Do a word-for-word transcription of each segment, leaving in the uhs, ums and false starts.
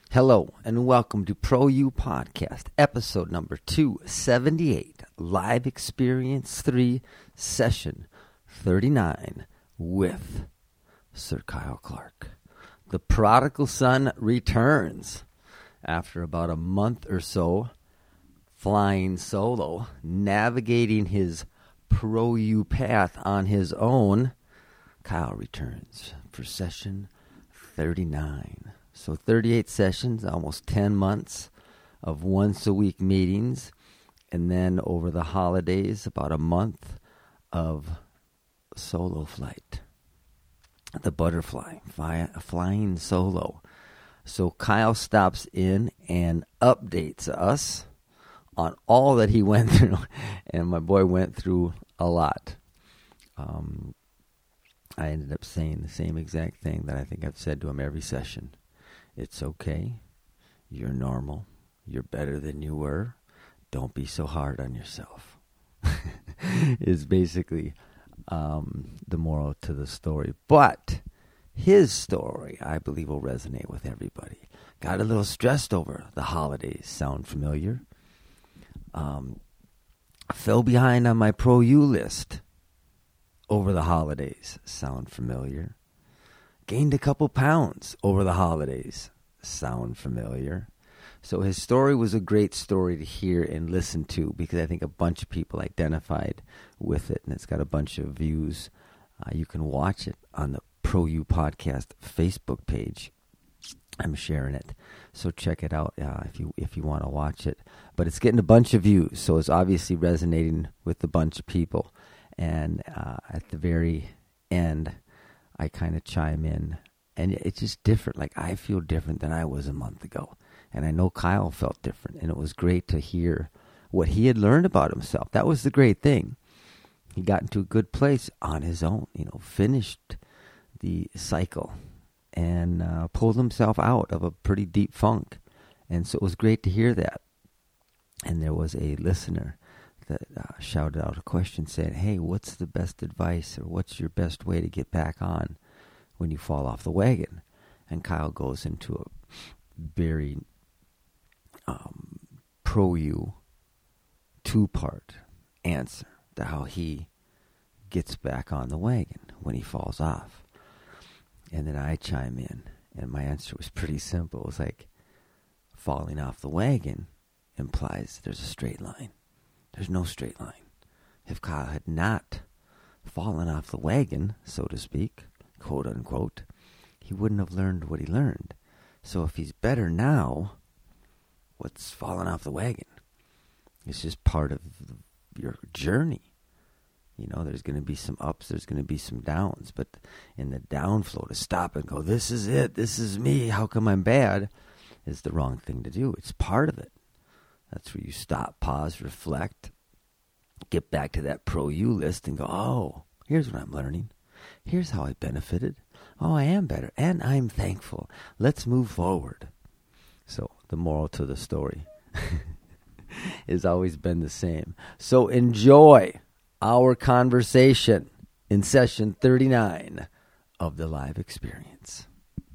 Hello and welcome to Pro U Podcast, episode number two seventy-eight, Live Experience three, Session thirty-nine, with Sir Kyle Clark. The prodigal son returns after about a month or so flying solo, navigating his Pro U path on his own. Kyle returns for Session thirty-nine. So thirty-eight sessions, almost ten months of once-a-week meetings, and then over the holidays, about a month of solo flight. The butterfly, fly, flying solo. So Kyle stops in and updates us on all that he went through, and my boy went through a lot. Um, I ended up saying the same exact thing that I think I've said to him every session. It's okay. You're normal. You're better than you were. Don't be so hard on yourself. Is basically um, the moral to the story. But his story, I believe, will resonate with everybody. Got a little stressed over the holidays. Sound familiar? Um, fell behind on my Pro U list over the holidays. Sound familiar? Gained a couple pounds over the holidays. Sound familiar? So his story was a great story to hear and listen to because I think a bunch of people identified with it, and it's got a bunch of views. Uh, you can watch it on the Pro U Podcast Facebook page. I'm sharing it, so check it out uh, if you if you want to watch it. But it's getting a bunch of views, so it's obviously resonating with a bunch of people. And uh, at the very end, I kind of chime in, and it's just different. Like, I feel different than I was a month ago, and I know Kyle felt different, and it was great to hear what he had learned about himself. That was the great thing. He got into a good place on his own, you know, finished the cycle and uh, pulled himself out of a pretty deep funk, and so it was great to hear that. And there was a listener that uh, shouted out a question saying, hey, what's the best advice or what's your best way to get back on when you fall off the wagon? And Kyle goes into a very um, pro-you two-part answer to how he gets back on the wagon when he falls off. And then I chime in, and my answer was pretty simple. It was like, falling off the wagon implies there's a straight line. There's no straight line. If Kyle had not fallen off the wagon, so to speak, quote unquote, he wouldn't have learned what he learned. So if he's better now, what's falling off the wagon? It's just part of your journey. You know, there's going to be some ups, there's going to be some downs, but in the downflow, to stop and go, this is it, this is me, how come I'm bad, is the wrong thing to do. It's part of it. That's where you stop, pause, reflect, get back to that Pro U list and go, oh, here's what I'm learning. Here's how I benefited. Oh, I am better, and I'm thankful. Let's move forward. So the moral to the story has always been the same. So enjoy our conversation in session thirty-nine of the Live Experience.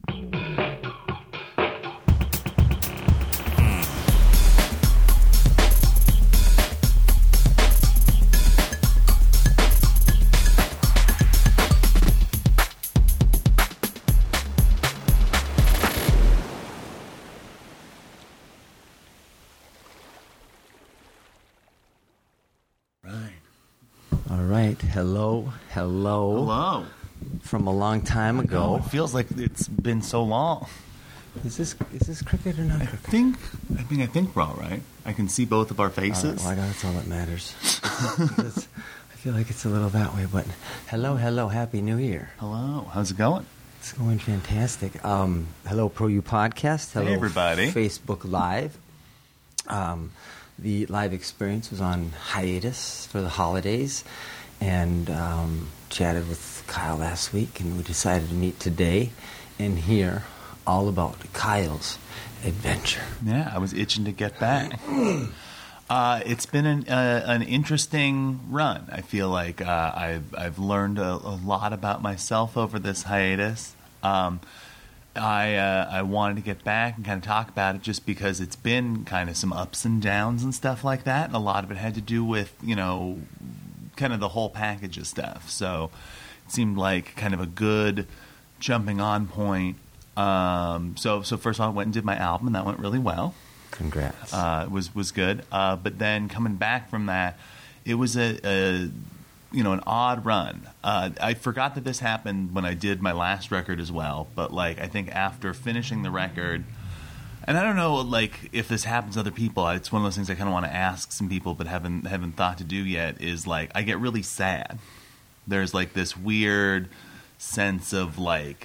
Hello, hello. Hello. From a long time ago. Oh, it feels like it's been so long. Is this is this cricket or not I cricket? think, I mean, I think we're all right. I can see both of our faces. All right, well, that's all that matters. It's, I feel like it's a little that way, but hello, hello, Happy New Year. Hello. How's it going? It's going fantastic. Um, hello, Pro U Podcast. Hello, hey, everybody. Facebook Live. Um, the live experience was on hiatus for the holidays, and um, chatted with Kyle last week, and we decided to meet today and hear all about Kyle's adventure. Yeah, I was itching to get back. Uh, it's been an, uh, an interesting run. I feel like uh, I've, I've learned a, a lot about myself over this hiatus. Um, I uh, I wanted to get back and kind of talk about it just because it's been kind of some ups and downs and stuff like that, and a lot of it had to do with, you know, kind of the whole package of stuff. So it seemed like kind of a good jumping on point. Um, so so first of all, I went and did my album, and that went really well. Congrats. Uh, it was was good. Uh, but then coming back from that, it was a, a you know, an odd run. Uh, I forgot that this happened when I did my last record as well. But like, I think after finishing the record, and I don't know, like, if this happens to other people. It's one of those things I kind of want to ask some people, but haven't haven't thought to do yet. Is like, I get really sad. There's like this weird sense of like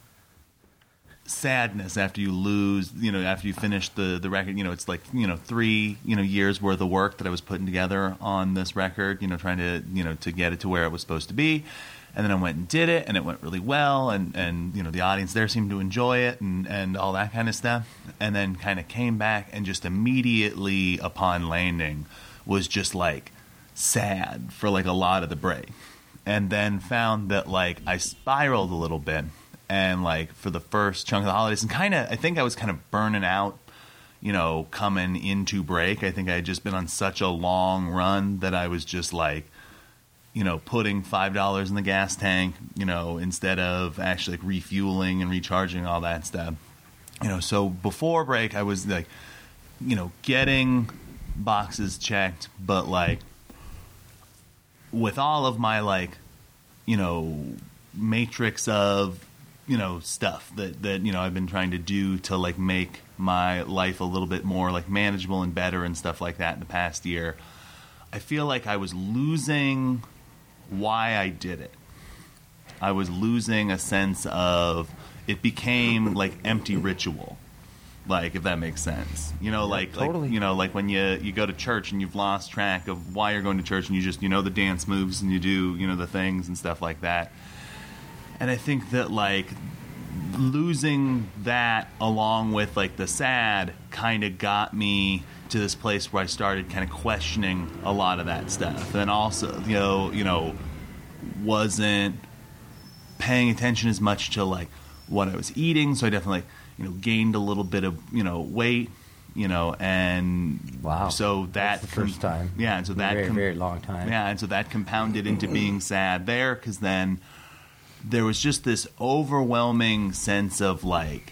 sadness after you lose, you know, after you finish the, the record. You know, it's like, you know, three, you know, years worth of work that I was putting together on this record, you know, trying to, you know, to get it to where it was supposed to be. And then I went and did it, and it went really well, and, and you know, the audience there seemed to enjoy it, and, and all that kind of stuff. And then kind of came back, and just immediately upon landing was just like sad for like a lot of the break. And then found that like I spiraled a little bit. And like for the first chunk of the holidays, and kind of, I think I was kind of burning out, you know, coming into break. I think I had just been on such a long run that I was just like, you know, putting five dollars in the gas tank, you know, instead of actually like refueling and recharging, all that stuff. You know, so before break, I was like, you know, getting boxes checked, but like with all of my like, you know, matrix of, you know, stuff that, that, you know, I've been trying to do to like make my life a little bit more like manageable and better and stuff like that in the past year, I feel like I was losing why I did it. I was losing a sense of, it became like empty ritual. Like, if that makes sense, you know, like, totally. like, you know, like when you, you go to church and you've lost track of why you're going to church, and you just, you know, the dance moves and you do, you know, the things and stuff like that. And I think that, like, losing that along with, like, the sad kind of got me to this place where I started kind of questioning a lot of that stuff. And also, you know, you know, wasn't paying attention as much to, like, what I was eating. So I definitely, you know, gained a little bit of, you know, weight, you know, and wow. So that That's the first com- time. Yeah, and so that very, com- very long time. Yeah, and so that compounded into being sad there, because then there was just this overwhelming sense of like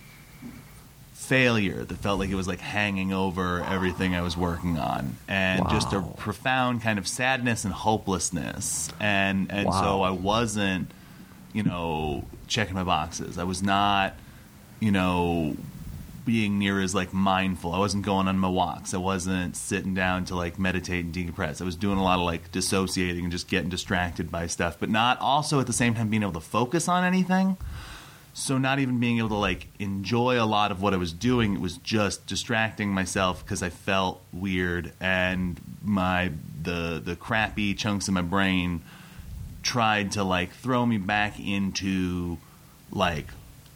failure that felt like it was like hanging over everything I was working on, and wow. just a profound kind of sadness and hopelessness. And and wow. so I wasn't, you know, checking my boxes. I was not, you know, being near as like mindful. I wasn't going on my walks. I wasn't sitting down to like meditate and decompress. I was doing a lot of like dissociating and just getting distracted by stuff, but not also at the same time being able to focus on anything. So not even being able to like enjoy a lot of what I was doing. It was just distracting myself because I felt weird, and my the the crappy chunks of my brain tried to like throw me back into like,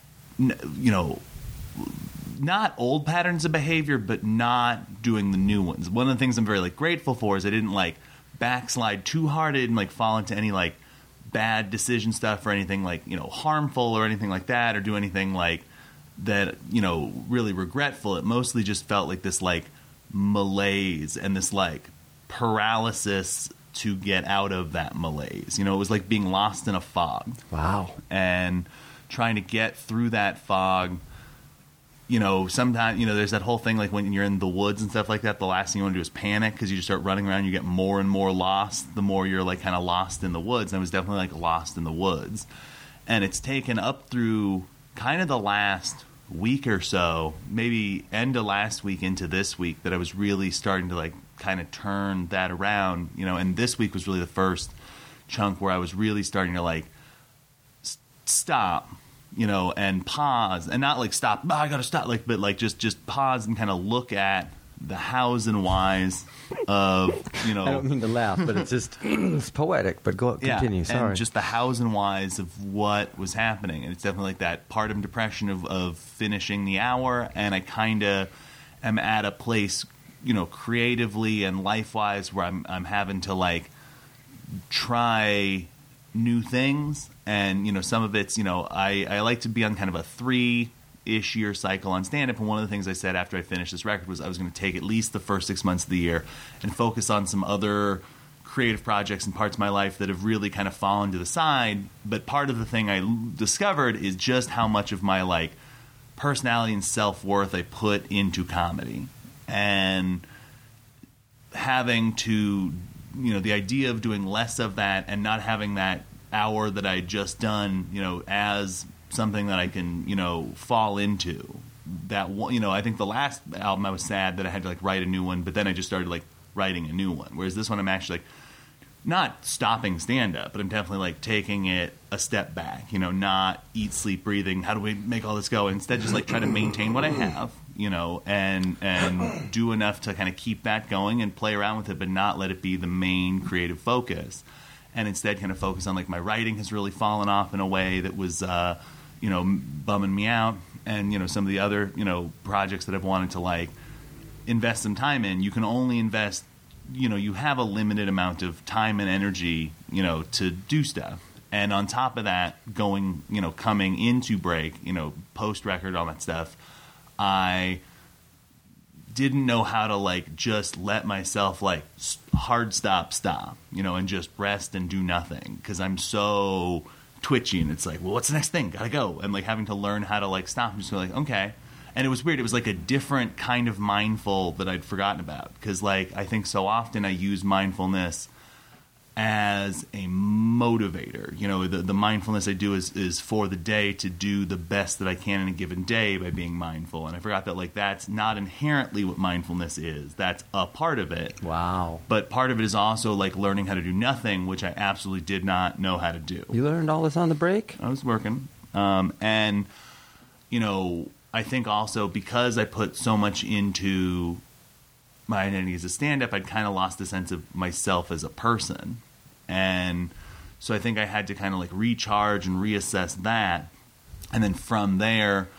you know, not old patterns of behavior, but not doing the new ones. One of the things I'm very like grateful for is I didn't like backslide too hard. I didn't like fall into any like bad decision stuff or anything like, you know, harmful or anything like that, or do anything like that, you know, really regretful. It mostly just felt like this like malaise and this like paralysis to get out of that malaise. You know, it was like being lost in a fog. Wow. And trying to get through that fog. You know, sometimes, you know, there's that whole thing like when you're in the woods and stuff like that, the last thing you want to do is panic, because you just start running around, you get more and more lost the more you're like kind of lost in the woods. And I was definitely like lost in the woods. And it's taken up through kind of the last week or so, maybe end of last week into this week, that I was really starting to like kind of turn that around, you know. And this week was really the first chunk where I was really starting to like st- stop, you know, and pause, and not like stop, oh, I gotta stop, like, but like just just pause and kind of look at the hows and whys of, you know. I don't mean to laugh, but it's just it's poetic. But go continue. Yeah, Sorry. and just the hows and whys of what was happening, and it's definitely like that part of depression of of finishing the hour, and I kind of am at a place, you know, creatively and life wise, where I'm I'm having to like try new things. And, you know, some of it's, you know, I, I like to be on kind of a three ish year cycle on stand-up. And one of the things I said after I finished this record was I was going to take at least the first six months of the year and focus on some other creative projects and parts of my life that have really kind of fallen to the side. But part of the thing I discovered is just how much of my like personality and self-worth I put into comedy. And having to, you know, the idea of doing less of that and not having that hour that I had just done, you know, as something that I can, you know, fall into. That, you know, I think the last album I was sad that I had to like write a new one, but then I just started like writing a new one. Whereas this one I'm actually like not stopping stand-up, but I'm definitely like taking it a step back, you know, not eat, sleep, breathing. How do we make all this go? Instead, just like try to maintain what I have, you know, and and do enough to kind of keep that going and play around with it, but not let it be the main creative focus. And instead kind of focus on like my writing has really fallen off in a way that was, uh, you know, bumming me out. And, you know, some of the other, you know, projects that I've wanted to like invest some time in, you can only invest, you know, you have a limited amount of time and energy, you know, to do stuff. And on top of that, going, you know, coming into break, you know, post record, all that stuff, I didn't know how to like just let myself like hard stop, stop, you know, and just rest and do nothing because I'm so twitchy and it's like, well, what's the next thing? Gotta go. And like having to learn how to like stop and just go like, okay. And it was weird. It was like a different kind of mindful that I'd forgotten about because like I think so often I use mindfulness as a motivator. You know, the, the mindfulness I do is, is for the day to do the best that I can in a given day by being mindful. And I forgot that like that's not inherently what mindfulness is. That's a part of it. Wow. But part of it is also like learning how to do nothing, which I absolutely did not know how to do. You learned all this on the break? I was working. Um, and, you know, I think also because I put so much into my identity as a stand-up, I'd kind of lost a sense of myself as a person. And so I think I had to kind of like recharge and reassess that. And then from there,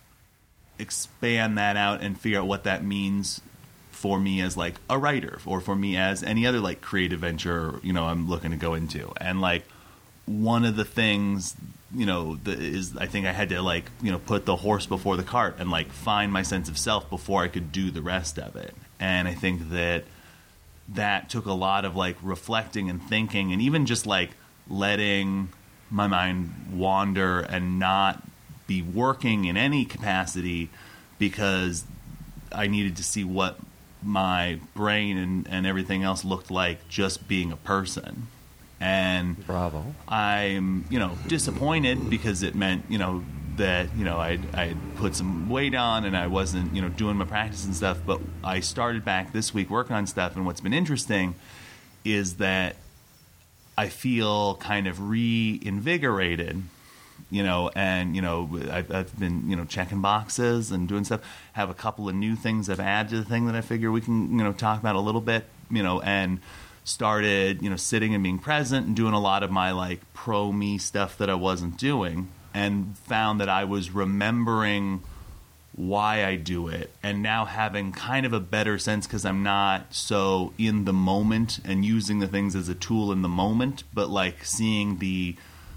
expand that out and figure out what that means for me as like a writer or for me as any other like creative venture, you know, I'm looking to go into. And like one of the things, you know, the, is I think I had to like, you know, put the horse before the cart and like find my sense of self before I could do the rest of it. And I think that that took a lot of like reflecting and thinking and even just like letting my mind wander and not be working in any capacity because I needed to see what my brain and, and everything else looked like just being a person. And bravo. I'm, you know, disappointed because it meant, you know, that, you know, I I put some weight on and I wasn't, you know, doing my practice and stuff. But I started back this week working on stuff. And what's been interesting is that I feel kind of reinvigorated, you know, and, you know, I've, I've been, you know, checking boxes and doing stuff. Have a couple of new things I've added to the thing that I figure we can, you know, talk about a little bit, you know, and started, you know, sitting and being present and doing a lot of my like pro me stuff that I wasn't doing. And found that I was remembering why I do it and now having kind of a better sense because I'm not so in the moment and using the things as a tool in the moment, but like seeing the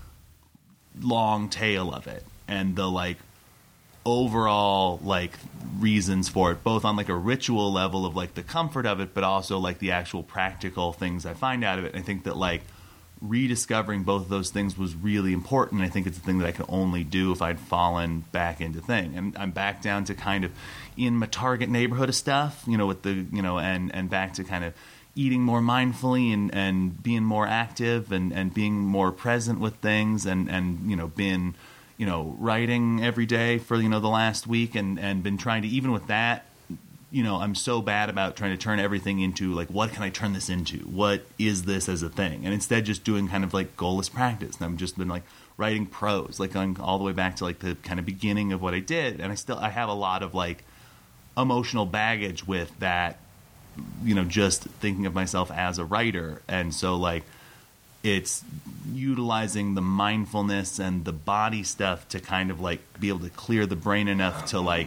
long tail of it and the like overall like reasons for it, both on like a ritual level of like the comfort of it, but also like the actual practical things I find out of it. And I think that like rediscovering both of those things was really important. I think it's a thing that I could only do if I'd fallen back into thing. And I'm back down to kind of in my target neighborhood of stuff, you know, with the, you know, and, and back to kind of eating more mindfully and, and being more active and, and being more present with things and, and, you know, been, you know, writing every day for, you know, the last week and, and been trying to, even with that, you know, I'm so bad about trying to turn everything into like, what can I turn this into? What is this as a thing? And instead just doing kind of like goalless practice. And I've just been like writing prose, like going all the way back to like the kind of beginning of what I did. And I still, I have a lot of like emotional baggage with that, you know, just thinking of myself as a writer. And so like, it's utilizing the mindfulness and the body stuff to kind of like be able to clear the brain enough to like,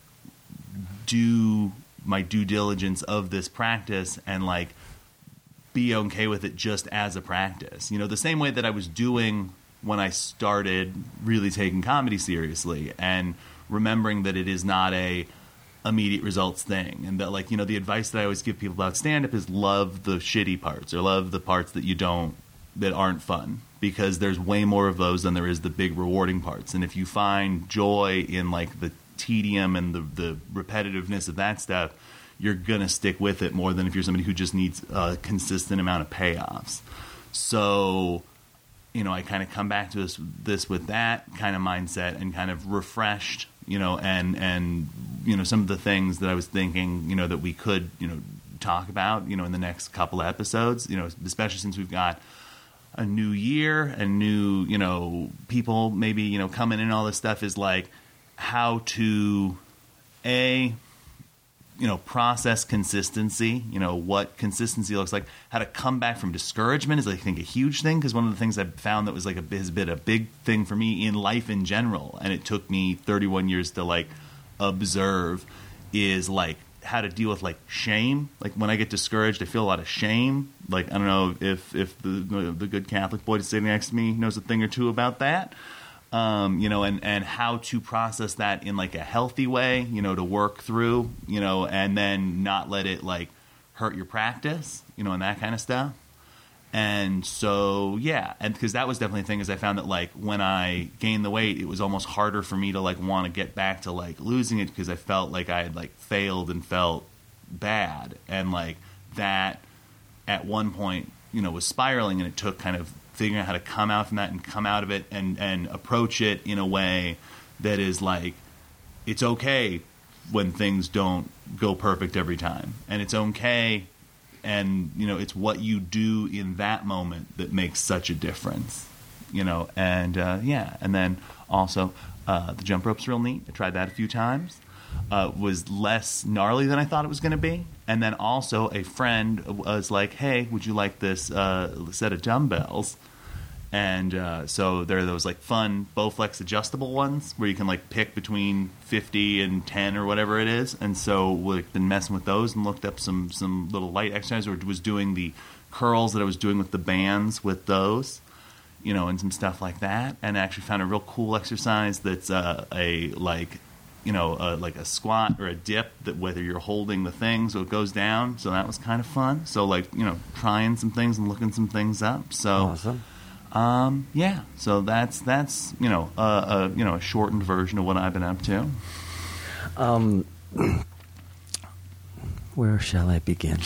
do my due diligence of this practice and like be okay with it just as a practice. You know, the same way that I was doing when I started really taking comedy seriously and remembering that it is not a immediate results thing, and that, like, you know, the advice that I always give people about stand-up is love the shitty parts, or love the parts that you don't, that aren't fun, because there's way more of those than there is the big rewarding parts. And if you find joy in, like, the tedium and the, the repetitiveness of that stuff, you're gonna stick with it more than if you're somebody who just needs a consistent amount of payoffs. So, you know, I kind of come back to this this with that kind of mindset, and kind of refreshed, you know, and and you know, some of the things that I was thinking, you know, that we could, you know, talk about, you know, in the next couple of episodes, you know, especially since we've got a new year and new, you know, people maybe, you know, coming in, all this stuff, is like how to, A, you know, process consistency, you know, what consistency looks like, how to come back from discouragement is, I think, a huge thing, because one of the things I've found that was like a, has been a big thing for me in life in general, and it took me thirty-one years to, like, observe, is, like, how to deal with, like, shame. Like, when I get discouraged, I feel a lot of shame. Like, I don't know if, if the, the good Catholic boy sitting next to me knows a thing or two about that. Um, you know, and, and how to process that in, like, a healthy way, you know, to work through, you know, and then not let it, like, hurt your practice, you know, and that kind of stuff. And so, yeah, and because that was definitely a thing, is I found that, like, when I gained the weight, it was almost harder for me to, like, want to get back to, like, losing it, because I felt like I had, like, failed and felt bad. And, like, that at one point, you know, was spiraling, and it took kind of figuring out how to come out from that and come out of it and, and approach it in a way that is like, it's okay when things don't go perfect every time. And it's okay, and, you know, it's what you do in that moment that makes such a difference, you know. And, uh, yeah, and then also uh, the jump rope's real neat. I tried that a few times. Uh, was less gnarly than I thought it was going to be. And then also a friend was like, hey, would you like this uh, set of dumbbells? And uh, so there are those, like, fun Bowflex adjustable ones where you can, like, pick between fifty and ten or whatever it is. And so we've been messing with those and looked up some, some little light exercises, or was doing the curls that I was doing with the bands with those, you know, and some stuff like that. And I actually found a real cool exercise that's uh, a, like, you know, uh, like a squat or a dip, that whether you're holding the thing so it goes down. So that was kind of fun. So, like, you know, trying some things and looking some things up. So, awesome. Um, yeah. So that's that's you know a uh, uh, you know a shortened version of what I've been up to. Um, where shall I begin?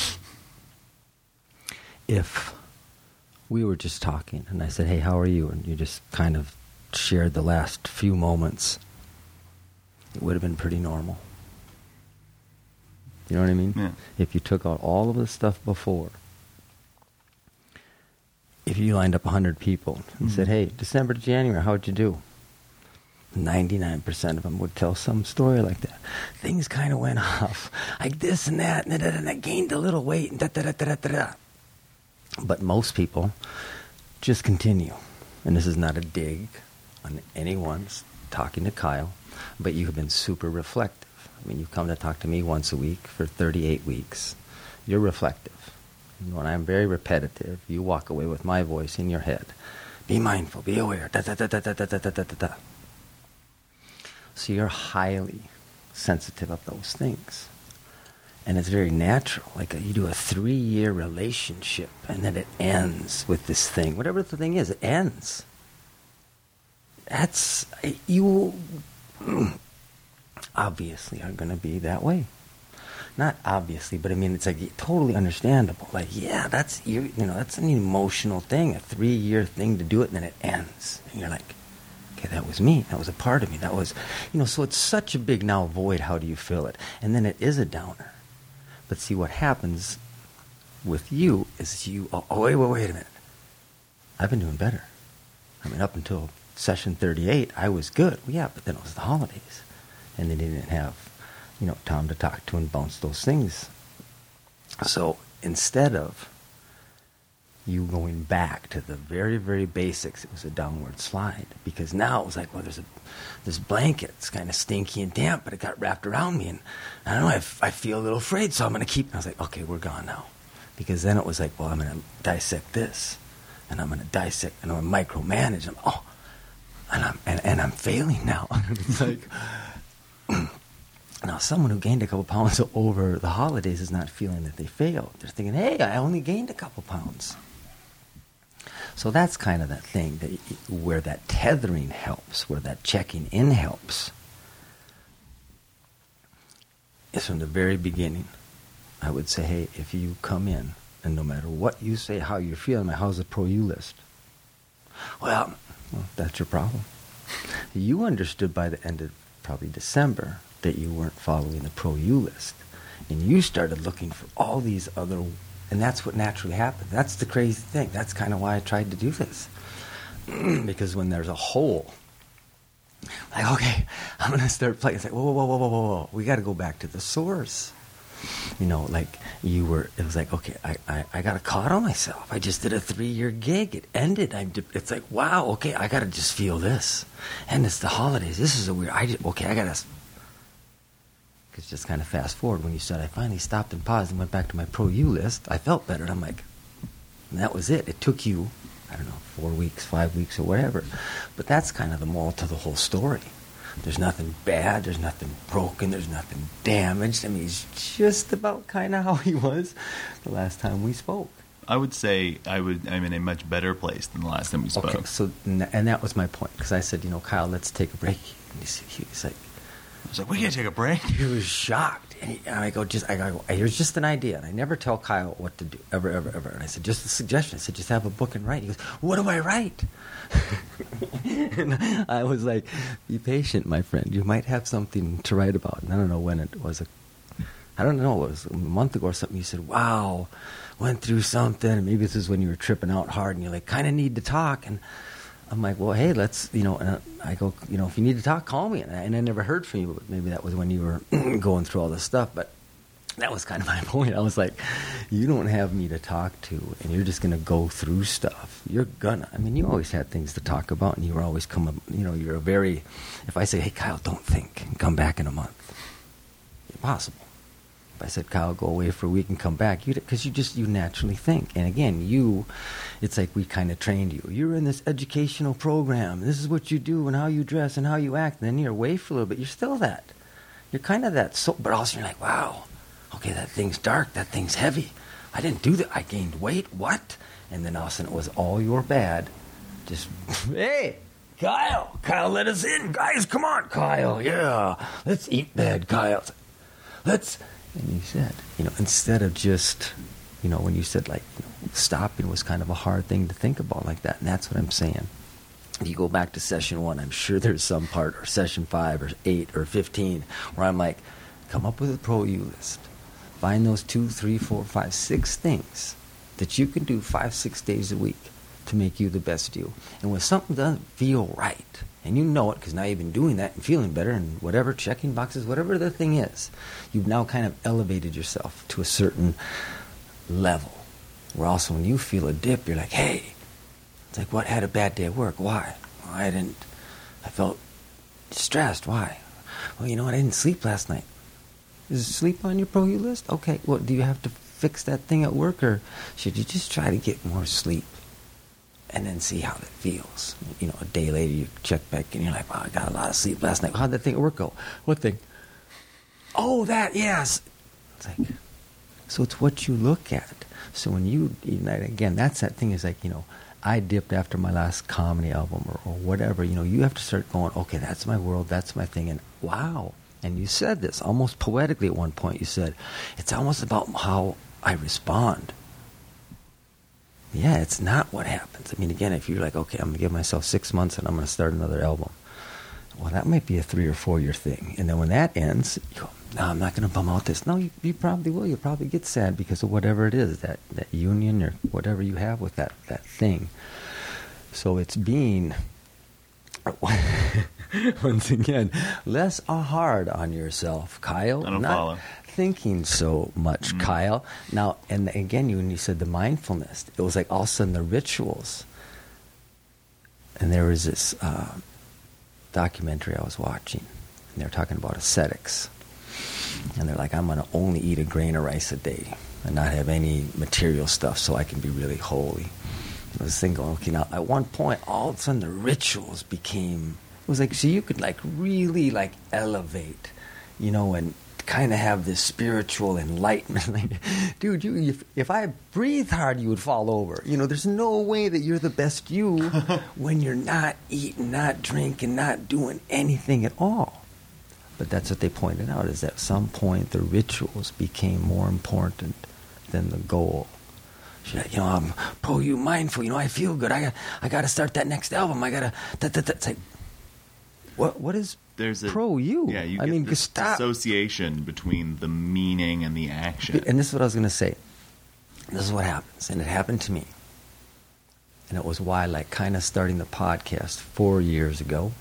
If we were just talking and I said, "Hey, how are you?" and you just kind of shared the last few moments, it would have been pretty normal. You know what I mean? Yeah. If you took out all of the stuff before, if you lined up one hundred people and mm-hmm. said, hey, December to January, how'd you do? ninety-nine percent of them would tell some story like that. Things kind of went off, like this and that, and, and I gained a little weight, and da da da da da da. But most people just continue. And this is not a dig on anyone's talking to Kyle, but you have been super reflective. I mean, you've come to talk to me once a week for thirty-eight weeks. You're reflective. When I'm very repetitive, you walk away with my voice in your head. Be mindful, be aware, da da da da da da da da da da. So you're highly sensitive of those things. And it's very natural. Like a, you do a three-year relationship, and then it ends with this thing. Whatever the thing is, it ends. That's, you obviously are going to be that way. Not obviously, but I mean, it's like totally understandable. Like, yeah, that's, you, you know, that's an emotional thing, a three-year thing to do it, and then it ends. And you're like, okay, that was me. That was a part of me. That was, you know, so it's such a big now void. How do you fill it? And then it is a downer. But see, what happens with you is you, oh, oh wait, wait, wait a minute. I've been doing better. I mean, up until session thirty-eight, I was good. Well, yeah, but then it was the holidays. And they didn't have, you know, time to talk to and bounce those things. So instead of you going back to the very, very basics, it was a downward slide. Because now it was like, well, there's a this blanket. It's kind of stinky and damp, but it got wrapped around me. And I don't know, I, f- I feel a little afraid, so I'm going to keep... I was like, okay, we're gone now. Because then it was like, well, I'm going to dissect this. And I'm going to dissect, and I'm going to micromanage. And I'm, oh, and I'm, and, and I'm failing now. It's like... Now, someone who gained a couple pounds over the holidays is not feeling that they failed. They're thinking, hey, I only gained a couple pounds. So that's kind of that thing that where that tethering helps, where that checking in helps. Is from the very beginning. I would say, hey, if you come in, and no matter what you say, how you're feeling, how's the Pro U list? Well, well, that's your problem. You understood by the end of probably December that you weren't following the Pro U list. And you started looking for all these other, and that's what naturally happens. That's the crazy thing. That's kind of why I tried to do this. Because when there's a hole, like, okay, I'm going to start playing. It's like, whoa, whoa, whoa, whoa, whoa, whoa. We got to go back to the source. You know, like you were, it was like, okay, I, I, I got to coddle myself. I just did a three-year gig. It ended. I'm, it's like, wow, okay, I got to just feel this. And it's the holidays. This is a weird, I just, okay, I got to, because just kind of fast forward when you said, I finally stopped and paused and went back to my Pro U list. I felt better. And I'm like, and that was it. It took you, I don't know, four weeks, five weeks or whatever. But that's kind of the moral to the whole story. There's nothing bad. There's nothing broken. There's nothing damaged. I mean, he's just about kind of how he was the last time we spoke. I would say I would, I'm in a much better place than the last time we spoke. Okay, so, and that was my point. Because I said, you know, Kyle, let's take a break. And he was like, I was like, we can't take a break. He was shocked. And, he, and I go, just, I go, here's just an idea. And I never tell Kyle what to do, ever, ever, ever. And I said, just a suggestion. I said, just have a book and write. He goes, what do I write? And I was like, be patient, my friend. You might have something to write about. And I don't know when it was. A, I don't know. It was a month ago or something. You said, wow, went through something. And maybe this is when you were tripping out hard and you like kind of need to talk. And I'm like, well, hey, let's, you know, and I go, you know, if you need to talk, call me. And I, and I never heard from you, but maybe that was when you were going through all this stuff. But that was kind of my point. I was like, you don't have me to talk to, and you're just going to go through stuff. You're gonna. I mean, you always had things to talk about, and you were always come, you know, you're a very, if I say, hey, Kyle, don't think, and come back in a month. Impossible. If I said, Kyle, go away for a week and come back, you because you just, you naturally think. And again, you, it's like we kind of trained you. You're in this educational program. This is what you do and how you dress and how you act. And then you're away for a little bit. You're still that. You're kind of that. So, but also you're like, wow, okay, that thing's dark. That thing's heavy. I didn't do that. I gained weight. What? And then all of a sudden it was all your bad. Just, hey, Kyle, Kyle, let us in. Guys, come on, Kyle. Yeah, let's eat bad, Kyle. Let's... And you said, you know, instead of just, you know, when you said, like, you know, stopping was kind of a hard thing to think about like that. And that's what I'm saying. If you go back to session one, I'm sure there's some part, or session five, or eight, or fifteen, where I'm like, come up with a Pro U list. Find those two, three, four, five, six things that you can do five, six days a week to make you the best you. And when something doesn't feel right, and you know it because now you've been doing that and feeling better and whatever, checking boxes, whatever the thing is, you've now kind of elevated yourself to a certain level. Where also when you feel a dip, you're like, hey, it's like, what, had a bad day at work? Why? Well, I didn't, I felt stressed. Why? Well, you know what, I didn't sleep last night. Is sleep on your Pro U list? Okay, well, do you have to fix that thing at work, or should you just try to get more sleep? And then see how that feels. You know, a day later you check back and you're like, wow, I got a lot of sleep last night. How'd that thing at work go? What thing? Oh, that, yes. It's like, so it's what you look at. So when you, you know, again, that's that thing is like, you know, I dipped after my last comedy album or, or whatever. You know, you have to start going, okay, that's my world, that's my thing. And wow. And you said this almost poetically at one point. You said, it's almost about how I respond. Yeah, it's not what happens. I mean, again, if you're like, okay, I'm going to give myself six months and I'm going to start another album. Well, that might be a three or four year thing. And then when that ends, you go, no, I'm not going to bum out this. No, you, you probably will. You'll probably get sad because of whatever it is, that, that union or whatever you have with that, that thing. So it's being, once again, less hard on yourself, Kyle. I don't not follow. Thinking so much, mm. Kyle. Now, and again, you when you said the mindfulness, it was like all of a sudden the rituals. And there was this uh, documentary I was watching, and they were talking about ascetics. And they're like, I'm going to only eat a grain of rice a day and not have any material stuff so I can be really holy. I was thinking, okay, now at one point, all of a sudden the rituals became, it was like, so you could like really like elevate you know, and kind of have this spiritual enlightenment. Like, dude, you if, if I breathe hard, you would fall over. You know, there's no way that you're the best you when you're not eating, not drinking, not doing anything at all. But that's what they pointed out, is at some point the rituals became more important than the goal. You know, I'm pro you mindful. You know, I feel good. I got, I got to start that next album. I got to. That, that, that's like, what, what is There's a, pro you? Yeah, you I get mean, this stop. association between the meaning and the action. And this is what I was going to say. This is what happens, and it happened to me. And it was why, like, kind of starting the podcast four years ago,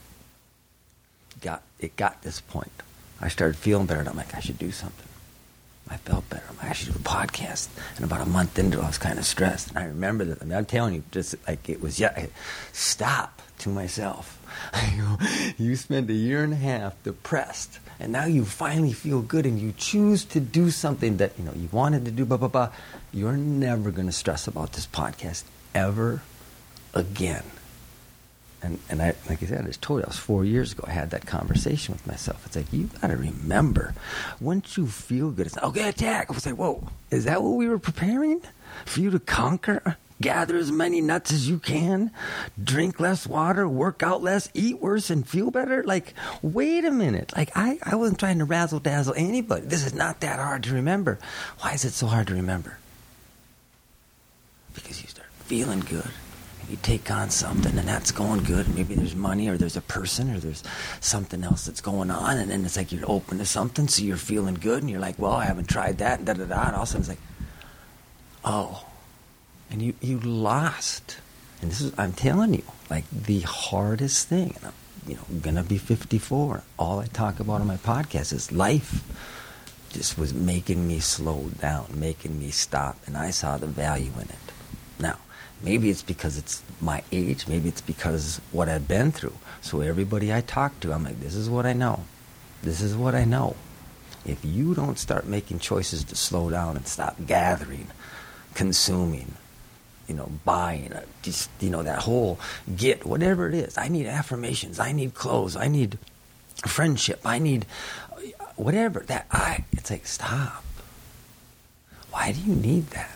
got it got this point. I started feeling better, and I'm like, I should do something. I felt better. I'm like, I should do a podcast. And about a month into it, I was kind of stressed. And I remember that. I mean, I'm telling you, just like it was, yeah, stop to myself. I go, you spent a year and a half depressed, and now you finally feel good, and you choose to do something that, you know, you wanted to do, blah, blah, blah. You're never going to stress about this podcast ever again. And and I, like I said, I just told you, I was four years ago, I had that conversation with myself. It's like, you got to remember, once you feel good, it's like, okay, attack. I was like, whoa, is that what we were preparing? For you to conquer? Gather as many nuts as you can? Drink less water? Work out less? Eat worse and feel better? Like, wait a minute. Like, I, I wasn't trying to razzle-dazzle anybody. This is not that hard to remember. Why is it so hard to remember? Because you start feeling good. You take on something, and that's going good. Maybe there's money, or there's a person, or there's something else that's going on, and then it's like you're open to something, so you're feeling good, and you're like, well, I haven't tried that, and da-da-da, and all of a sudden it's like, oh. And you, you lost. And this is, I'm telling you, like, the hardest thing, and I'm, you know, going to be fifty-four. All I talk about on my podcast is life just was making me slow down, making me stop, and I saw the value in it. Now, maybe it's because it's my age. Maybe it's because what I've been through. So everybody I talk to, I'm like, this is what I know. This is what I know. If you don't start making choices to slow down and stop gathering, consuming, you know, buying, uh, just, you know, that whole get, whatever it is. I need affirmations. I need clothes. I need friendship. I need whatever. That I, it's like, stop. Why do you need that?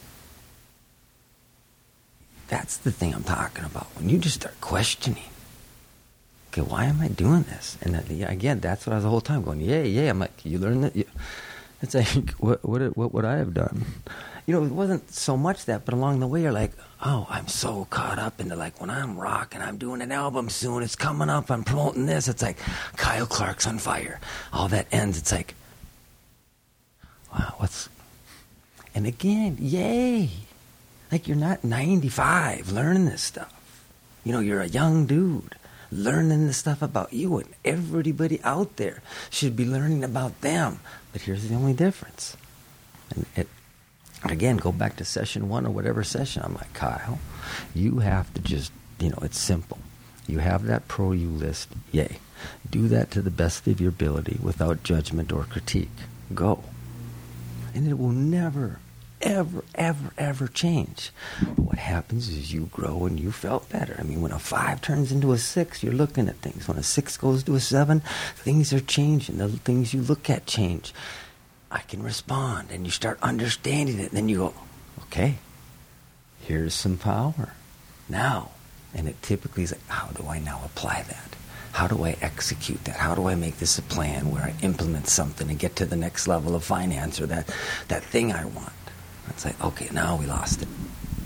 That's the thing I'm talking about. When you just start questioning, okay, why am I doing this? And that, yeah, again, that's what I was the whole time going, yeah, yeah. I'm like, you learn that? You, it's like, what, what, what would I have done? You know, it wasn't so much that, but along the way, you're like, oh, I'm so caught up into, like, when I'm rocking, I'm doing an album soon, it's coming up, I'm promoting this. It's like, Kyle Clark's on fire. All that ends. It's like, wow, what's, and again, yay. Like, you're not ninety-five learning this stuff. You know, you're a young dude learning this stuff about you, and everybody out there should be learning about them. But here's the only difference. And it, again, go back to session one or whatever session. I'm like, Kyle, you have to just, you know, it's simple. You have that pro you list. Yay. Do that to the best of your ability without judgment or critique. Go. And it will never, ever, ever, ever change. But what happens is you grow and you felt better. I mean, when a five turns into a six, you're looking at things. When a six goes to a seven, things are changing. The things you look at change. I can respond, and you start understanding it. And then you go, okay, here's some power. Now, and it typically is like, how do I now apply that? How do I execute that? How do I make this a plan where I implement something and get to the next level of finance or that, that thing I want? It's like, okay, now we lost it.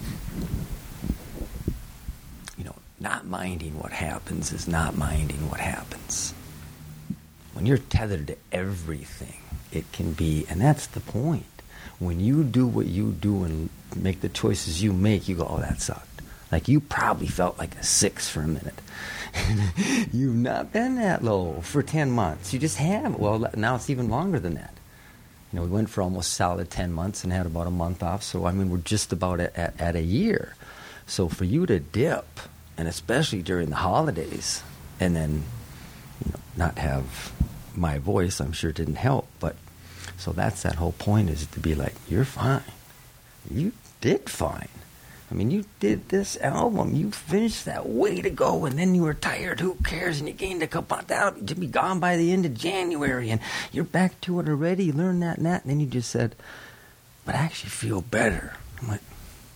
You know, not minding what happens is not minding what happens. When you're tethered to everything, it can be, and that's the point. When you do what you do and make the choices you make, you go, oh, that sucked. Like, you probably felt like a six for a minute. You've not been that low for ten months. You just haven't. Well, now it's even longer than that. You know, we went for almost solid ten months and had about a month off. So, I mean, we're just about at, at, at a year. So for you to dip, and especially during the holidays, and then, you know, not have my voice, I'm sure didn't help. But so that's that whole point, is to be like, you're fine. You did fine. I mean, you did this album. You finished that. Way to go. And then you were tired. Who cares? And you gained a couple. That'll be gone by the end of January. And you're back to it already. You learned that and that. And then you just said, but I actually feel better. I'm like,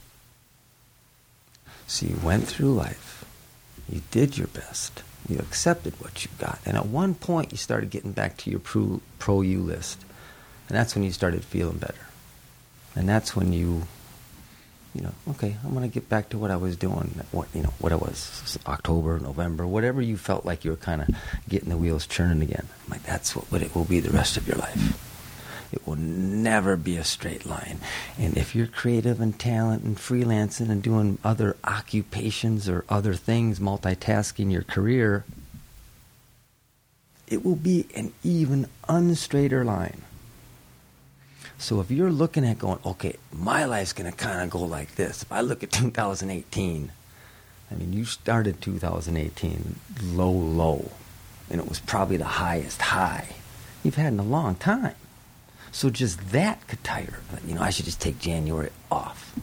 so you went through life. You did your best. You accepted what you got. And at one point, you started getting back to your pro, pro you list. And that's when you started feeling better. And that's when you... You know, okay, I'm going to get back to what I was doing, what, you know, what it was, October, November, whatever you felt like you were kind of getting the wheels churning again. I'm like, that's what, what it will be the rest of your life. It will never be a straight line. And if you're creative and talent and freelancing and doing other occupations or other things, multitasking your career, it will be an even unstraighter line. So if you're looking at going, okay, my life's going to kind of go like this. If I look at two thousand eighteen, I mean, you started two thousand eighteen low, low, and it was probably the highest high you've had in a long time. So just that could tire. You know, I should just take January off.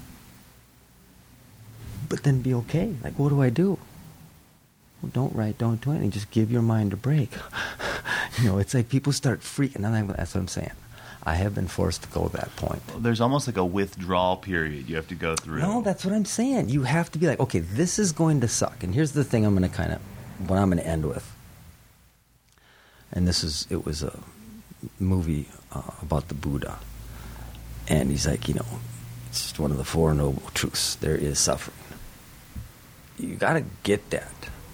But then be okay. Like, what do I do? Well, don't write, don't do anything. Just give your mind a break. You know, it's like people start freaking. And that's what I'm saying. I have been forced to go to that point. There's almost like a withdrawal period you have to go through. No, that's what I'm saying. You have to be like, okay, this is going to suck. And here's the thing I'm going to kind of, what I'm going to end with. And this is, it was a movie uh, about the Buddha. And he's like, you know, it's just one of the Four Noble Truths. There is suffering. You got to get that.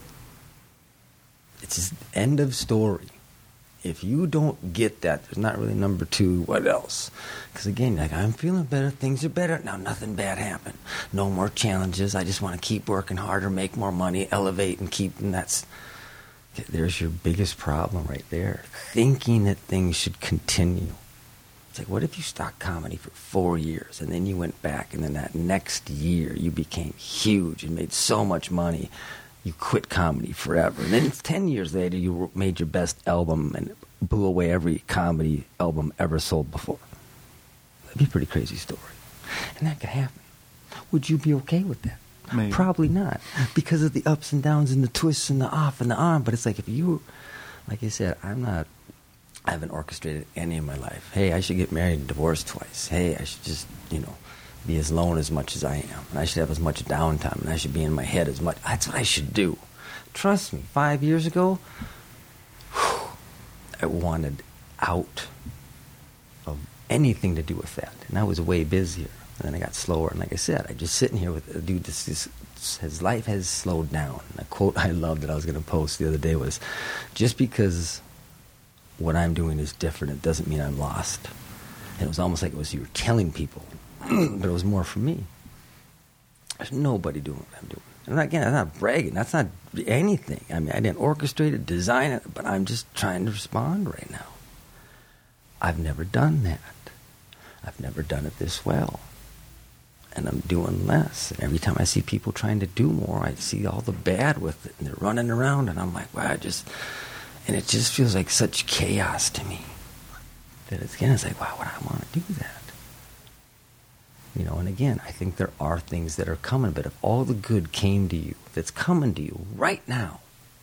It's just end of story. If you don't get that, there's not really number two, what else? Because again, like, I'm feeling better, things are better. Now nothing bad happened. No more challenges. I just want to keep working harder, make more money, elevate, and keep, and that's, there's your biggest problem right there. Thinking that things should continue. It's like, what if you stopped comedy for four years, and then you went back, and then that next year you became huge and made so much money, you quit comedy forever. And then ten years later, you made your best album and blew away every comedy album ever sold before. That'd be a pretty crazy story. And that could happen. Would you be okay with that? Maybe. Probably not. Because of the ups and downs and the twists and the off and the on. But it's like, if you, like I said, I'm not, I haven't orchestrated any of my life. Hey, I should get married and divorced twice. Hey, I should just, you know, be as alone as much as I am. And I should have as much downtime. And I should be in my head as much. That's what I should do. Trust me, five years ago, whew, I wanted out of anything to do with that. And I was way busier. And then I got slower. And like I said, I just sitting here with a dude, this, this, his life has slowed down. And a quote I loved that I was going to post the other day was, just because what I'm doing is different, it doesn't mean I'm lost. And it was almost like it was you were telling people. But it was more for me. There's nobody doing what I'm doing. And again, I'm not bragging. That's not anything. I mean, I didn't orchestrate it, design it, but I'm just trying to respond right now. I've never done that. I've never done it this well. And I'm doing less. And every time I see people trying to do more, I see all the bad with it. And they're running around, and I'm like, wow, I just... And it just feels like such chaos to me. That it's, again, it's like, why would I want to do that? You know, and again, I think there are things that are coming, but if all the good came to you, that's coming to you right now,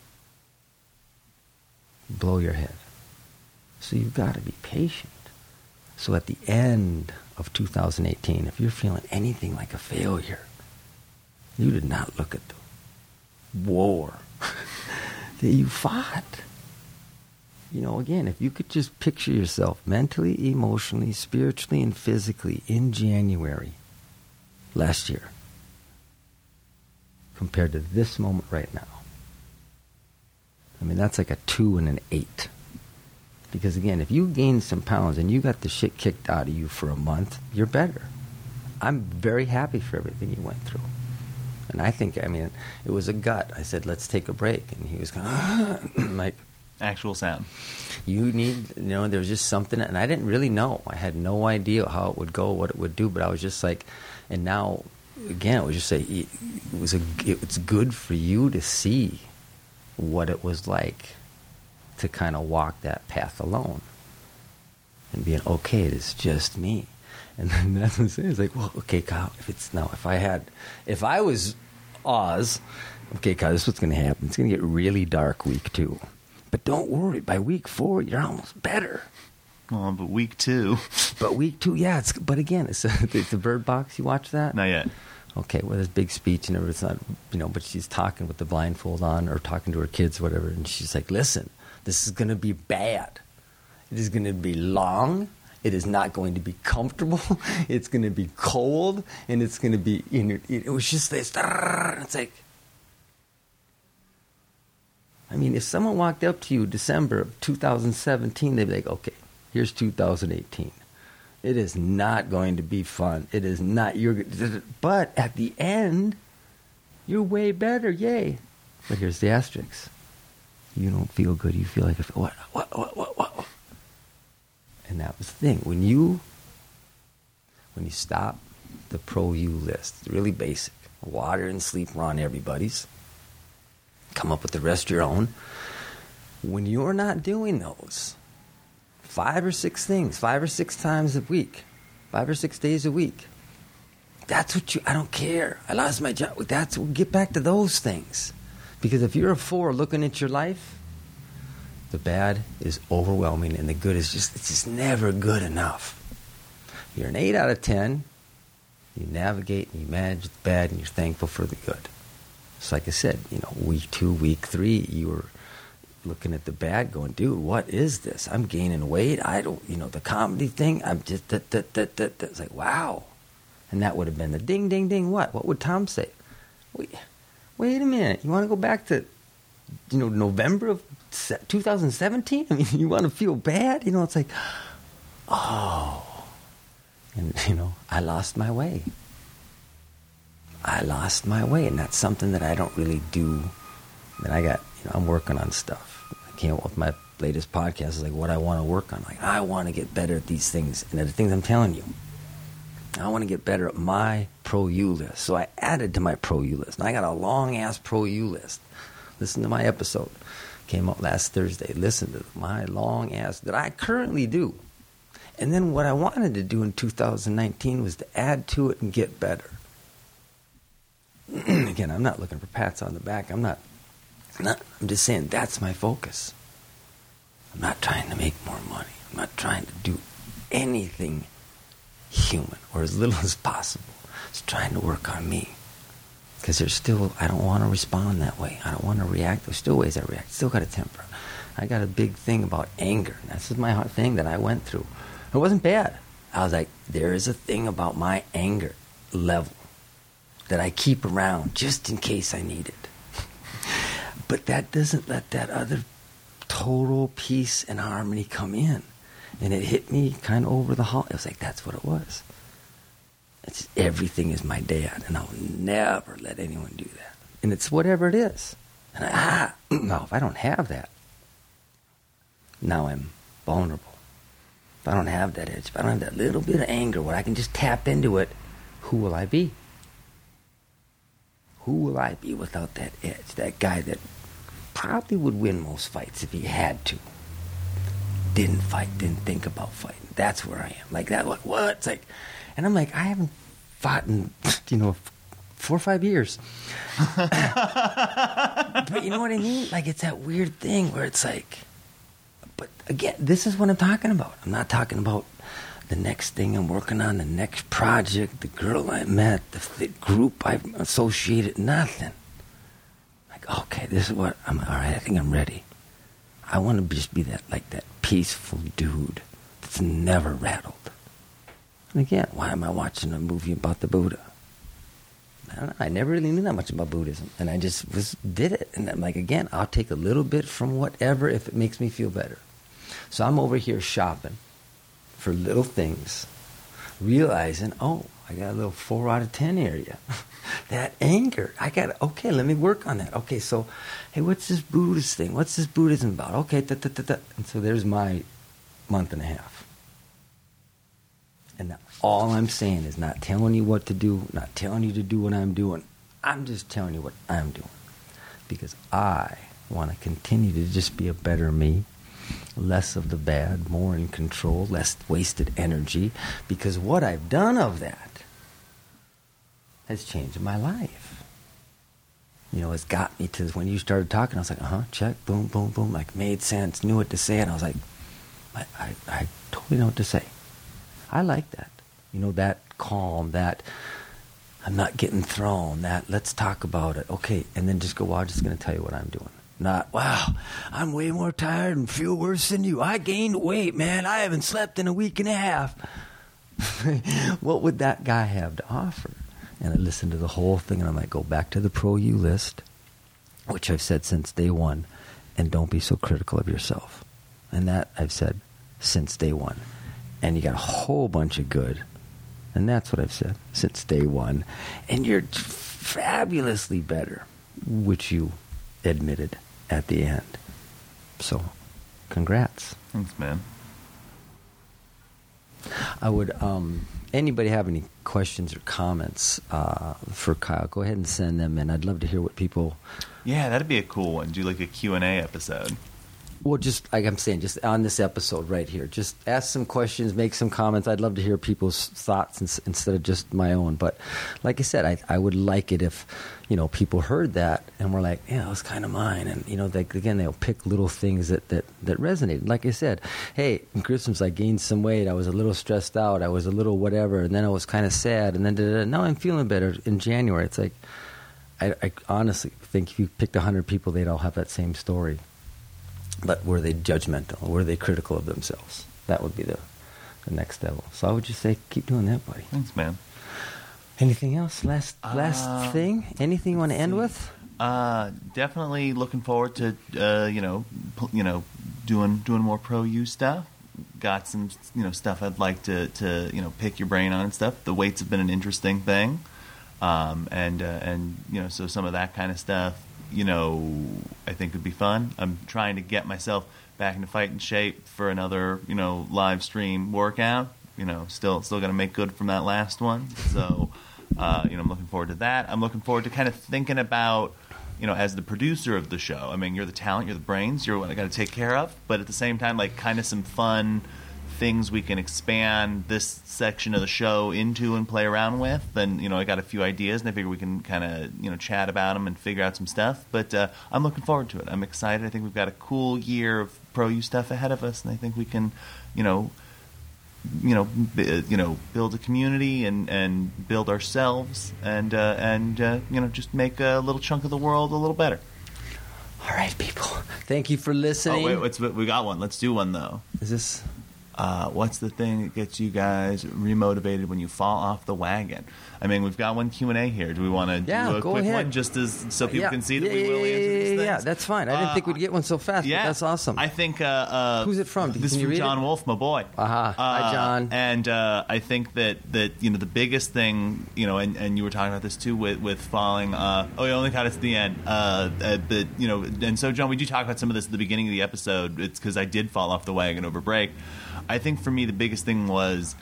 blow your head. So you've got to be patient. So at the end of two thousand eighteen, if you're feeling anything like a failure, you did not look at the war that you fought. You know, again, if you could just picture yourself mentally, emotionally, spiritually, and physically in January last year compared to this moment right now. I mean, that's like a two and an eight. Because, again, if you gained some pounds and you got the shit kicked out of you for a month, you're better. I'm very happy for everything you went through. And I think, I mean, it was a gut. I said, let's take a break. And he was kind of like... Actual sound. You need, you know, there was just something, and I didn't really know. I had no idea how it would go, what it would do, but I was just like, and now, again, it was just like, it was a, it was good for you to see what it was like to kind of walk that path alone and being, okay, it's just me. And then that's what I'm saying. It's like, well, okay, Kyle, if it's now, if I had, if I was Oz, okay, Kyle, this is what's going to happen. It's going to get really dark week two. But don't worry, by week four, you're almost better. Well, but week two. But week two, yeah. It's, but again, it's, a, it's the Bird Box. You watch that? Not yet. Okay, well, there's a big speech and everything. It's not, you know, but she's talking with the blindfold on or talking to her kids, whatever. And she's like, listen, this is going to be bad. It is going to be long. It is not going to be comfortable. It's going to be cold. And it's going to be, you know, it was just this. It's like, I mean, if someone walked up to you December of two thousand seventeen, they'd be like, okay, here's two thousand eighteen. It is not going to be fun. It is not. You're, but at the end, you're way better. Yay. But here's the asterisk. You don't feel good. You feel like, what, what, what, what, what? And that was the thing. When you, when you stop the Pro U list, it's really basic. Water and sleep are on everybody's. Come up with the rest of your own. When you're not doing those, five or six things, five or six times a week, five or six days a week, that's what you, I don't care. I lost my job. That's, we'll get back to those things. Because if you're a four looking at your life, the bad is overwhelming and the good is just, it's just never good enough. You're an eight out of ten. You navigate and you manage the bad and you're thankful for the good. So like I said, you know, week two, week three, you were looking at the bad going, dude, what is this? I'm gaining weight. I don't, you know, the comedy thing, I'm just, that, that, that, that, that. It's like, wow. And that would have been the ding, ding, ding, what? What would Tom say? Wait, wait a minute. You want to go back to, you know, November of two thousand seventeen? I mean, you want to feel bad? You know, it's like, oh. And, you know, I lost my way. I lost my way, and that's something that I don't really do. That I got, you know, I'm working on stuff. I came up with my latest podcast, is like what I want to work on. Like, I want to get better at these things, and the things I'm telling you. I want to get better at my Pro U list. So I added to my Pro U list. And I got a long-ass Pro U list. Listen to my episode. Came out last Thursday. Listen to my long-ass that I currently do. And then what I wanted to do in two thousand nineteen was to add to it and get better. Again, I'm not looking for pats on the back. I'm not, I'm not. I'm just saying that's my focus. I'm not trying to make more money. I'm not trying to do anything human or as little as possible. It's trying to work on me. Because there's still, I don't want to respond that way. I don't want to react. There's still ways I react. Still got a temper. I got a big thing about anger. And that's just my hard thing that I went through. It wasn't bad. I was like, there is a thing about my anger level that I keep around just in case I need it. But that doesn't let that other total peace and harmony come in. And it hit me kind of over the hall. It was like, that's what it was. It's everything is my dad, and I'll never let anyone do that. And it's whatever it is. And I, ah, no, if I don't have that, now I'm vulnerable. If I don't have that edge, if I don't have that little bit of anger where I can just tap into it, who will I be? Who will I be without that edge? That guy that probably would win most fights if he had to. Didn't fight, didn't think about fighting. That's where I am. Like that, like what? It's like, and I'm like, I haven't fought in, you know, four or five years. But you know what I mean? Like it's that weird thing where it's like, but again, this is what I'm talking about. I'm not talking about the next thing I'm working on, the next project, the girl I met, the, the group I've associated, nothing. Like, okay, this is what, I'm, all right, I think I'm ready. I want to just be that, like that peaceful dude that's never rattled. And again, why am I watching a movie about the Buddha? I don't know. I never really knew that much about Buddhism. And I just was did it. And I'm like, again, I'll take a little bit from whatever if it makes me feel better. So I'm over here shopping for little things, realizing, oh, I got a little four out of ten area. That anger. I got, okay, let me work on that. Okay, so, hey, what's this Buddhist thing? What's this Buddhism about? Okay, da, da, da, da. And so there's my month and a half. And all I'm saying is not telling you what to do, not telling you to do what I'm doing. I'm just telling you what I'm doing. Because I want to continue to just be a better me. less of the bad, more in control, less wasted energy, because what I've done of that has changed my life. You know, it's got me to when you started talking, I was like, uh-huh, check, boom, boom, boom, like made sense, knew what to say, and I was like, I, I, I totally know what to say. I like that. You know, that calm, that I'm not getting thrown, that let's talk about it. Okay, and then just go, well, I'm just going to tell you what I'm doing. Not, wow, I'm way more tired and feel worse than you. I gained weight, man. I haven't slept in a week and a half. What would that guy have to offer? And I listened to the whole thing, and I might go back to the Pro You list, which I've said since day one, and don't be so critical of yourself. And that I've said since day one. And you got a whole bunch of good. And that's what I've said since day one. And you're fabulously better, which you admitted at the end. So, congrats. Thanks, man. I would, um, anybody have any questions or comments uh, for Kyle, go ahead and send them in. I'd love to hear what people... Yeah, that'd be a cool one. Do like a Q and A episode. Well, just like I'm saying, just on this episode right here, just ask some questions, make some comments. I'd love to hear people's thoughts ins- instead of just my own. But like I said, I, I would like it if, you know, people heard that and were like, yeah, that was kind of mine. And, you know, they, again, they'll pick little things that, that, that resonated. Like I said, hey, in Christmas, I gained some weight. I was a little stressed out. I was a little whatever. And then I was kind of sad. And then da-da-da. Now I'm feeling better in January. It's like, I, I honestly think if you picked one hundred people, they'd all have that same story. But were they judgmental? Were they critical of themselves? That would be the, the next level. So I would just say, keep doing that, buddy. Thanks, man. Anything else? Last last uh, thing? Anything you want to end with? Uh, definitely looking forward to uh, you know, p- you know, doing doing more Pro You stuff. Got some you know stuff I'd like to to you know pick your brain on and stuff. The weights have been an interesting thing, um, and uh, and you know so some of that kind of stuff. You know, I think would be fun. I'm trying to get myself back into fighting shape for another, you know, live stream workout. You know, still still got to make good from that last one. So, uh, you know, I'm looking forward to that. I'm looking forward to kind of thinking about, you know, as the producer of the show. I mean, you're the talent, you're the brains, you're what I got to take care of. But at the same time, like, kind of some fun things we can expand this section of the show into and play around with. And, you know, I got a few ideas, and I figure we can kind of, you know, chat about them and figure out some stuff. But uh, I'm looking forward to it. I'm excited. I think we've got a cool year of Pro You stuff ahead of us, and I think we can, you know, you know, b- you know, build a community and, and build ourselves, and uh, and uh, you know, just make a little chunk of the world a little better. All right, people. Thank you for listening. Oh wait, what's, we got one. Let's do one though. Is this? Uh, what's the thing that gets you guys remotivated when you fall off the wagon? I mean, we've got one Q and A here. Do we want to yeah, do a go quick ahead. one just as so people yeah. can see that yeah, we will yeah, answer these things? Yeah, that's fine. I didn't uh, think we'd get one so fast, yeah, but that's awesome. I think... Uh, uh, Who's it from? This is Can you from read John it? Wolf, my boy. Uh-huh. Hi, John. And uh, I think that, that, you know, the biggest thing, you know, and, and you were talking about this too with, with falling... Uh, oh, you only got us to the end. Uh, uh, but, you know, and so, John, we do talk about some of this at the beginning of the episode. It's because I did fall off the wagon over break. I think for me the biggest thing was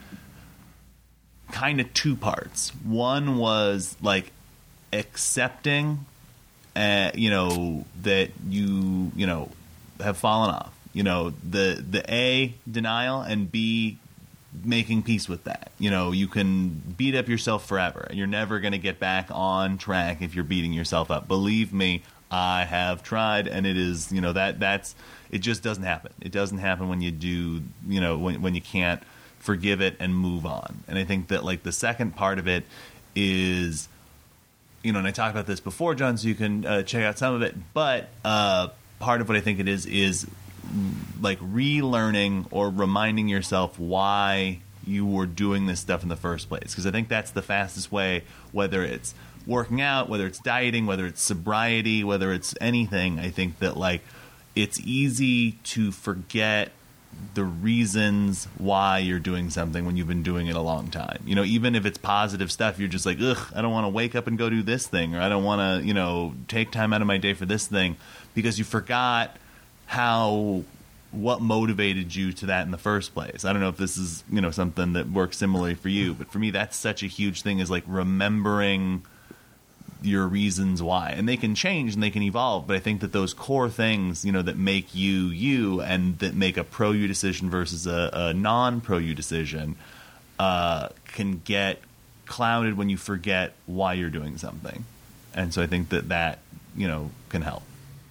kind of two parts. One was like accepting, uh, you know, that you, you know, have fallen off. You know, the the A, denial, and B, making peace with that. You know, you can beat up yourself forever, and you're never going to get back on track if you're beating yourself up. Believe me, I have tried, and it is, you know, that that's it just doesn't happen. It doesn't happen when you do, you know, when when you can't forgive it and move on. And I think that, like, the second part of it is, you know, and I talked about this before, John, so you can uh, check out some of it, but uh, part of what I think it is is like relearning or reminding yourself why you were doing this stuff in the first place. Because I think that's the fastest way, whether it's working out, whether it's dieting, whether it's sobriety, whether it's anything. I think that, like, it's easy to forget the reasons why you're doing something when you've been doing it a long time. You know, even if it's positive stuff, you're just like, ugh, I don't want to wake up and go do this thing, or I don't want to, you know, take time out of my day for this thing, because you forgot how, what motivated you to that in the first place. I don't know if this is, you know, something that works similarly for you, but for me, that's such a huge thing, is like remembering your reasons why, and they can change and they can evolve. But I think that those core things, you know, that make you you, and that make a pro you decision versus a, a non pro you decision, uh, can get clouded when you forget why you're doing something. And so I think that that, you know, can help.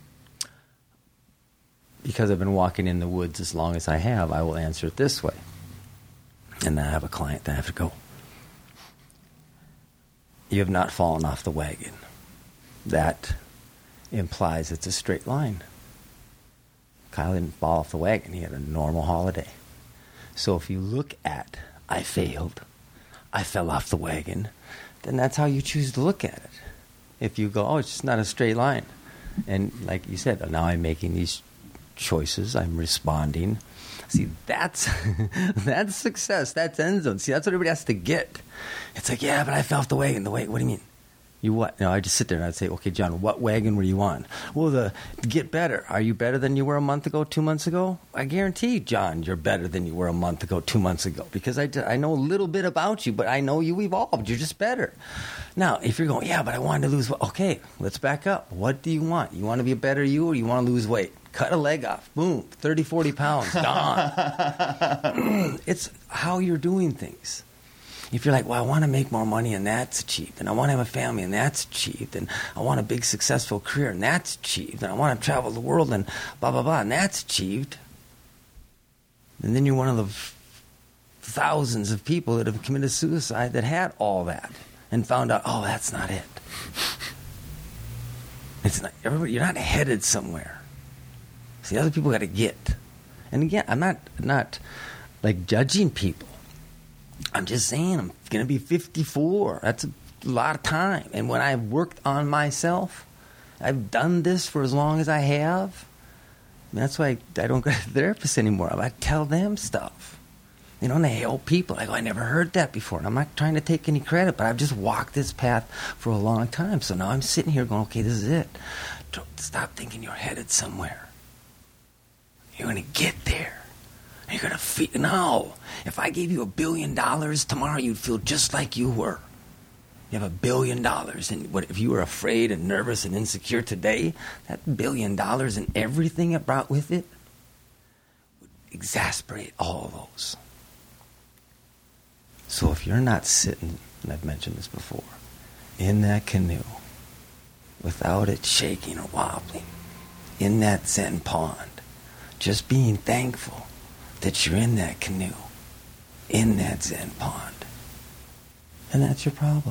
Because I've been walking in the woods as long as I have, I will answer it this way. And then I have a client that I have to go. You have not fallen off the wagon. That implies it's a straight line. Kyle didn't fall off the wagon. He had a normal holiday. So if you look at, I failed, I fell off the wagon, then that's how you choose to look at it. If you go, oh, it's just not a straight line. And like you said, now I'm making these choices, I'm responding. See, that's that's success. That's end zone. See, that's what everybody has to get. It's like, yeah, but I fell off the wagon. The wagon. What do you mean? You what? No, I just sit there and I'd say, okay, John, what wagon were you on? Well, the get better. Are you better than you were a month ago, two months ago? I guarantee, John, you're better than you were a month ago, two months ago. Because I, I know a little bit about you, but I know you evolved. You're just better. Now, if you're going, yeah, but I wanted to lose weight. Okay, let's back up. What do you want? You want to be a better you, or you want to lose weight? Cut a leg off. Boom. thirty, forty pounds. Gone. It's how you're doing things. If you're like, well, I want to make more money and that's achieved, and I want to have a family and that's achieved, and I want a big successful career and that's achieved, and I want to travel the world and blah, blah, blah, and that's achieved, and then you're one of the thousands of people that have committed suicide that had all that and found out, oh, that's not it. It's not, everybody, you're not headed somewhere. See, other people got to get. And again, I'm not not like judging people. I'm just saying I'm going to be fifty-four. That's a lot of time. And when I've worked on myself, I've done this for as long as I have. And that's why I, I don't go to therapists anymore. I tell them stuff. You know, and they help people. I go, I never heard that before. And I'm not trying to take any credit, but I've just walked this path for a long time. So now I'm sitting here going, okay, this is it. Don't stop thinking you're headed somewhere. You're going to get there. You're going to feel, no. If I gave you a billion dollars tomorrow, you'd feel just like you were. You have a billion dollars, and what if you were afraid and nervous and insecure today, that billion dollars and everything it brought with it would exasperate all those. So if you're not sitting, and I've mentioned this before, in that canoe, without it shaking or wobbling, in that Zen pond, just being thankful that you're in that canoe, in that Zen pond. And that's your problem.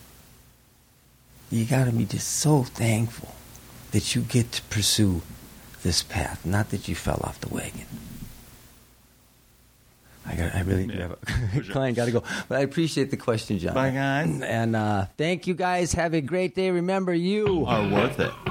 You got to be just so thankful that you get to pursue this path, not that you fell off the wagon. I got. I really yeah, have a client got to go, but I appreciate the question, John. Bye, guys. And uh, thank you, guys. Have a great day. Remember, you are worth it.